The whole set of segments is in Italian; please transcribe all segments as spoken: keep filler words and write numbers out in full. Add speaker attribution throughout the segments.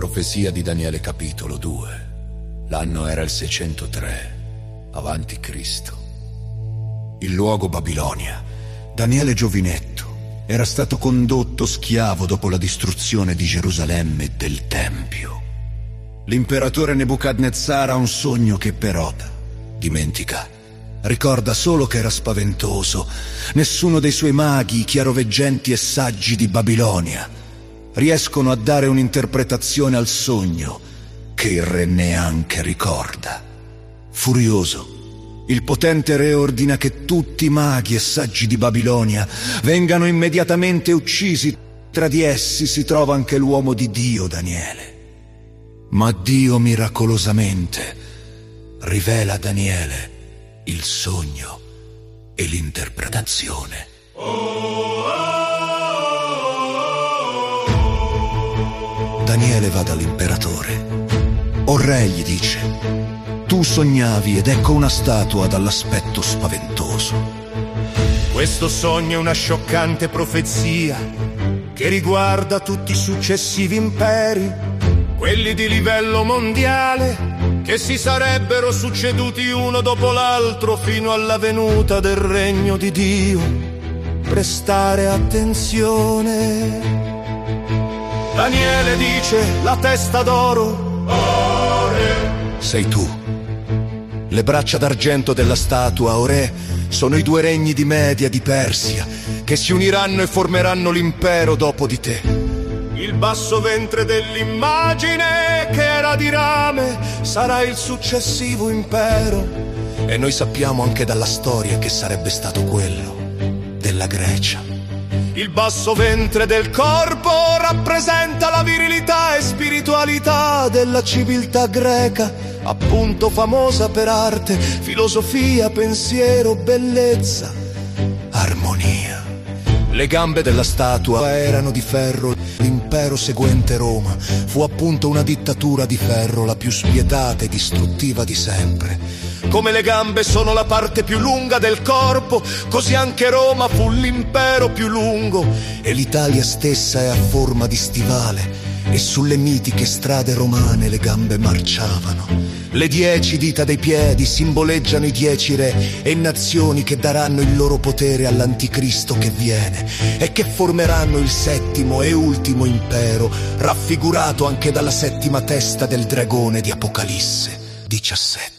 Speaker 1: Profezia di Daniele capitolo due. L'anno era il seicentotré avanti Cristo. Il luogo Babilonia. Daniele giovinetto era stato condotto schiavo dopo la distruzione di Gerusalemme e del Tempio. L'imperatore Nebuchadnezzar ha un sogno che però dimentica. Ricorda solo che era spaventoso. Nessuno dei suoi maghi, chiaroveggenti e saggi di Babilonia riescono a dare un'interpretazione al sogno che il re neanche ricorda. Furioso, il potente re ordina che tutti i maghi e saggi di Babilonia vengano immediatamente uccisi. Tra di essi si trova anche l'uomo di Dio, Daniele. Ma Dio miracolosamente rivela a Daniele il sogno e l'interpretazione. Daniele va dall'imperatore. O re, gli dice, tu sognavi ed ecco una statua dall'aspetto spaventoso.
Speaker 2: Questo sogno è una scioccante profezia che riguarda tutti i successivi imperi, quelli di livello mondiale, che si sarebbero succeduti uno dopo l'altro fino alla venuta del regno di Dio. Prestare attenzione. Daniele dice, la testa d'oro, Ore,
Speaker 1: sei tu. Le braccia d'argento della statua, o re, sono i due regni di Media e di Persia, che si uniranno e formeranno l'impero dopo di te.
Speaker 2: Il basso ventre dell'immagine, che era di rame, sarà il successivo impero.
Speaker 1: E noi sappiamo anche dalla storia che sarebbe stato quello della Grecia.
Speaker 2: Il basso ventre del corpo rappresenta la virilità e spiritualità della civiltà greca, appunto famosa per arte, filosofia, pensiero, bellezza, armonia.
Speaker 1: Le gambe della statua erano di ferro. L'impero seguente Roma fu appunto una dittatura di ferro, la più spietata e distruttiva di sempre.
Speaker 2: Come le gambe sono la parte più lunga del corpo, così anche Roma fu l'impero più lungo.
Speaker 1: E l'Italia stessa è a forma di stivale, e sulle mitiche strade romane le gambe marciavano. Le dieci dita dei piedi simboleggiano i dieci re e nazioni che daranno il loro potere all'anticristo che viene e che formeranno il settimo e ultimo impero, raffigurato anche dalla settima testa del dragone di Apocalisse diciassette.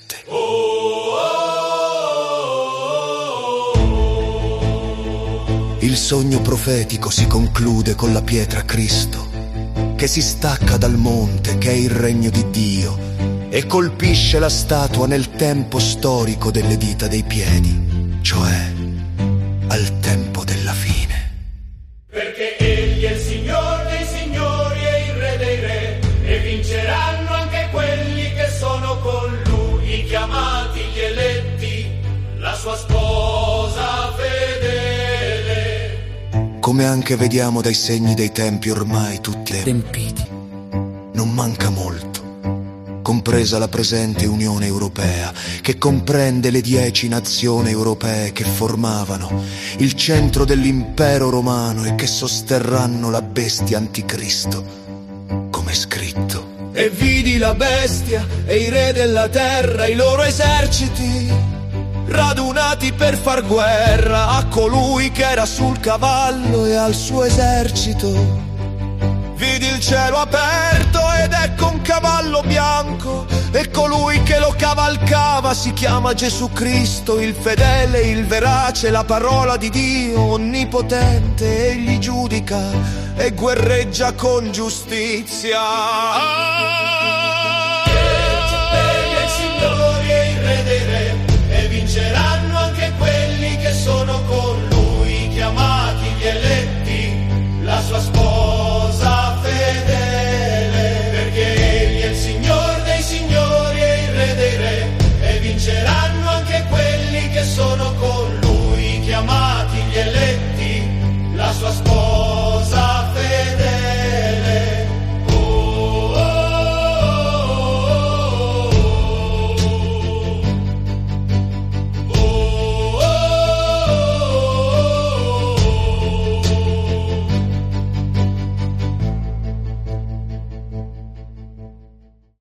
Speaker 1: Il sogno profetico si conclude con la pietra Cristo, che si stacca dal monte, che è il regno di Dio, e colpisce la statua nel tempo storico delle dita dei piedi, cioè al tempo della fine.
Speaker 3: Perché egli è il Signore dei signori e il Re dei re, e vinceranno anche quelli che sono con lui, i chiamati, gli eletti, la sua sposa fedele.
Speaker 1: Come anche vediamo dai segni dei tempi ormai tutti
Speaker 4: adempiti.
Speaker 1: Non manca molto, compresa la presente Unione Europea, che comprende le dieci nazioni europee che formavano il centro dell'impero romano e che sosterranno la bestia anticristo, come è scritto.
Speaker 2: E vidi la bestia e i re della terra, i loro eserciti, radunati per far guerra a colui che era sul cavallo e al suo esercito. Vidi il cielo aperto ed ecco un cavallo bianco, e colui che lo cavalcava si chiama Gesù Cristo, il fedele, il verace, la parola di Dio onnipotente. Egli giudica e guerreggia con giustizia.
Speaker 3: Egli è il Signore e il Re dei re, e vinceranno anche quelli che sono con lui, chiamati gli eletti, la sua sposa fedele. Perché egli è il Signore dei signori e il Re dei re, e vinceranno anche quelli che sono con